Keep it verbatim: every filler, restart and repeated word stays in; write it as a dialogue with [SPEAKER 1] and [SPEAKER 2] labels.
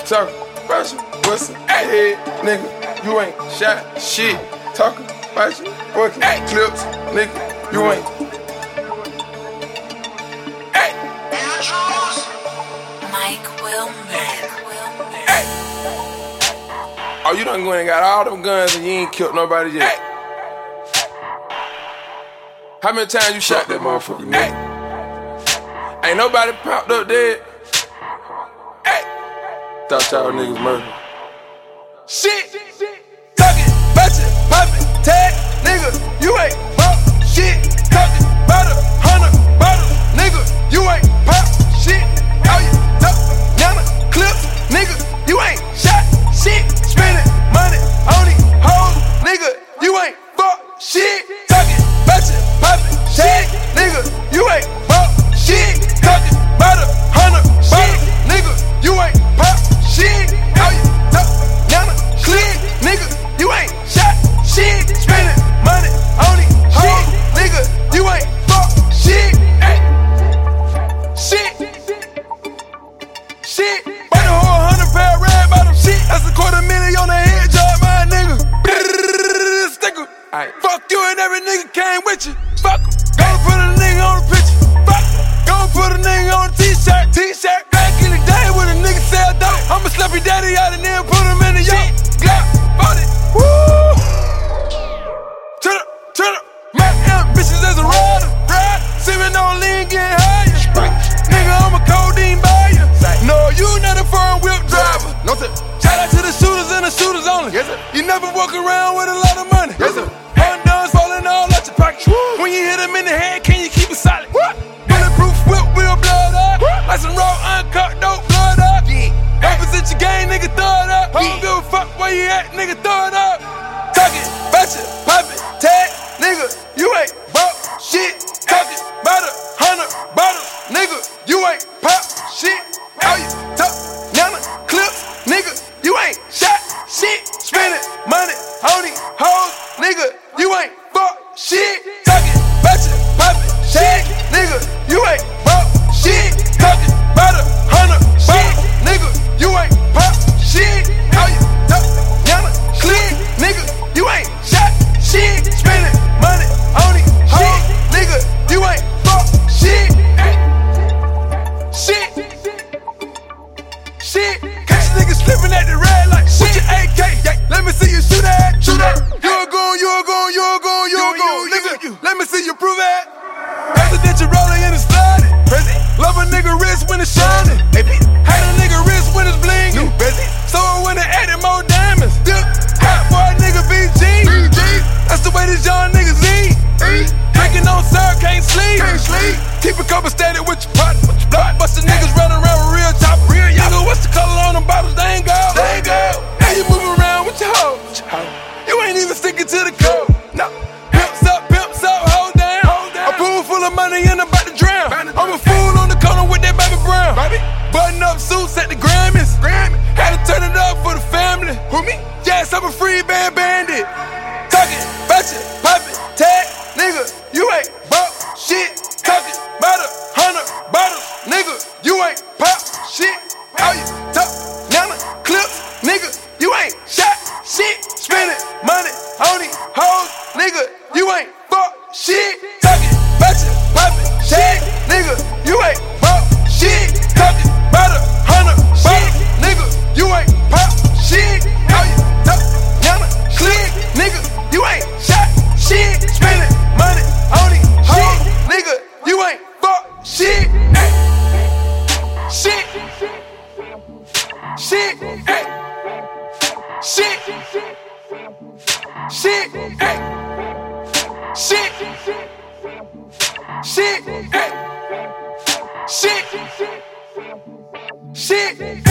[SPEAKER 1] Talk about you, what's hey, nigga, you ain't shot shit. Talking about you, fucking hey. Clips, nigga, you ain't. Hey.
[SPEAKER 2] Mike Wilmer.
[SPEAKER 1] Hey. Oh, you done went and got all them guns and you ain't killed nobody yet. Hey. How many times you shot that motherfucker, nigga? Hey. Ain't nobody popped up dead. Hey. Thought y'all niggas murdered. Shit. Talking, batchin', poppin', tag, nigga, you ain't pop shit. Talking about a hundred bottles, nigga, you ain't pop shit. All you talk, yana, clips, nigga, you ain't shot shit. Spending money on these hoes, nigga, you ain't fuck shit. Talking, batchin', poppin', tag, nigga, you ain't pop shit. Talking about a hundred bottles, nigga, you ain't pop shit. All you talk, yana, clips, nigga, you ain't shot shit. Spending money on these hoes, nigga, you ain't fuck shit. Ay. Shit. Shit. Buy the whole hundred pair of red bottom shit. That's a quarter million on the head job, my nigga. Sticker. Ay. Fuck you and every nigga came with you. Fuck em. Go put a nigga on the picture. Fuck em. Go put a nigga on a t-shirt. T-shirt. Back in the day when a nigga sell dope, I'ma slap your daddy out and then put him in the yacht. Glock. Bought it. Woo. Turn up. Turn up. My ambitions as a rider. Ride. Sippin' on lean, getting higher. Nigga, I'm a codeine buyer. No, you not a foreign whip driver. No, sir. Shout out to the shooters and the shooters only. Yes, sir. You never walk around with a lot of money. Yes, sir. Undone falling all out your pocket. Woo. When you hit him in the head, can you keep it solid? What? Bulletproof whip, real blood up. What? Like some raw, uncut, dope, blood up. Yeah. Opposite your game, nigga, throw it up. Huh? Don't give a fuck where you at, nigga, throw it up. Talking, batchin', poppin', tag, nigga, you ain't bought shit. Talking about a hundred bottles, nigga, you ain't pop shit. All you talk, yana, clips, nigga, you ain't shot shit. Spending money on these hoes, nigga, you ain't fuck shit. Talking, batchin', poppin', tag, nigga, you ain't bought shit. Talking about a hundred bottles, nigga, you ain't pop shit. All you talk, yana, clips, nigga, you ain't shot shit. Spending money on these hoes, nigga, you ain't fuck shit. Shit. Shit. Catch a nigga slipping at the red light. Shit. With your A K, yeah. Let me see you shoot that. Shoot that. You a goon, you a goon, you a goon, you a goon. Nigga, let me see you prove that. Presidential rolling in the sliding. President. Love a nigga wrist when it's shining. Had a nigga wrist when it's blinging. So I went and added more diamonds. Dip. Hot boy nigga B G. That's the way these young niggas eat. Drinking on sir, can't sleep. Can't sleep. Keep a couple static with your partner. Bustin' niggas running around with real chopper. Real nigga, what's the color on them bottles? They ain't gold. They ain't gold. How you moving around with your hoe? You ain't even sticking to the code. No. Pimps up, pimps up, hold down. Hold down. A pool full of money and I'm about to drown. I'm a fool on the corner with that baby brown. Baby. Button up suits at the Grammys. Grammy. Had to turn it up for the family. Who me? Yes, I'm a free band bandit. Talking, batchin', poppin', tag, nigga, you ain't bought shit. Talking about a hundred bottles, nigga, you ain't pop shit. All you talk, yana, clips, nigga, you ain't shot shit. Spending money on these hoes, nigga, you ain't fuck shit. Talking, batchin', poppin', tag, nigga, you ain't bought shit. Talking about a hundred bottles, nigga, you ain't pop shit. All you talk, yana, clips, nigga, you ain't shot shit. Spending money on these hoes, nigga, you ain't fuck shit. Ay. Shit. Shit. Ay. Shit. Shit. Ay. Shit. Shit. Ay. Shit. Shit.